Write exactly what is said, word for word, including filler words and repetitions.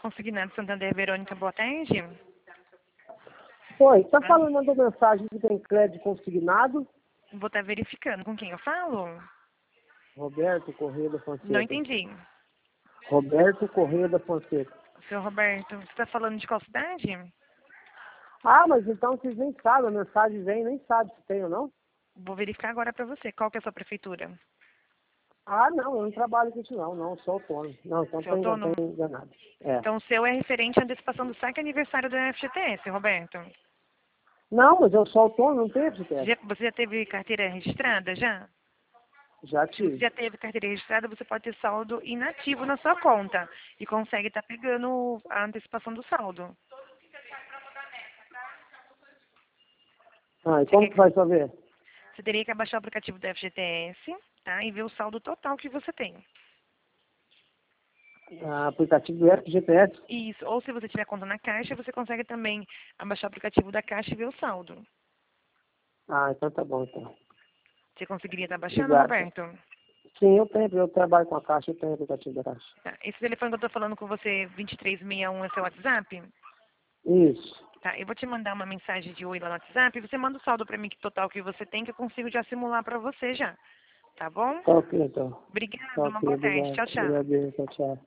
Consignado Santander, Verônica, boa tarde. Oi, tá Ah. falando, mandou mensagem que tem crédito consignado. Vou estar verificando. Com quem eu falo? Roberto Correia da Fonseca. Não entendi. Roberto Correia da Fonseca. Seu Roberto, você está falando de qual cidade? Ah, mas então vocês nem sabem, a mensagem vem, nem sabe se tem ou não. Vou verificar agora para você. Qual que é a sua prefeitura? Ah, não, eu não trabalho com isso não, não, sou autônomo. Não, então Seu tô autônomo? engan- enganado. É. Então o seu é referente à antecipação do saque aniversário da F G T S, Roberto. Não, mas eu sou autônomo, não tenho F G T S. Já- você já teve carteira registrada, já? Já Se você tive. já teve carteira registrada, você pode ter saldo inativo na sua conta e consegue estar pegando a antecipação do saldo. Ah, e Você, como quer que que- vai saber? você teria que abaixar o aplicativo da F G T S, tá? E ver o saldo total que você tem. Ah, aplicativo do F G T S? Isso. Ou se você tiver conta na Caixa, você consegue também abaixar o aplicativo da Caixa e ver o saldo. Ah, então tá bom, então. Você conseguiria estar baixando, Obrigado. Roberto? Sim, eu tenho, eu trabalho com a Caixa, eu tenho aplicativo da Caixa. Tá. Esse telefone que eu estou falando com você, vinte e três sessenta e um, é seu WhatsApp? Isso. Tá, eu vou te mandar uma mensagem de oi lá no WhatsApp. Você manda o saldo para mim que total que você tem, que eu consigo já simular para você já. Tá bom? Tá ok, então. Tá Obrigada, uma ok, boa tarde. obrigado. Tchau, tchau. Obrigado, tchau, tchau.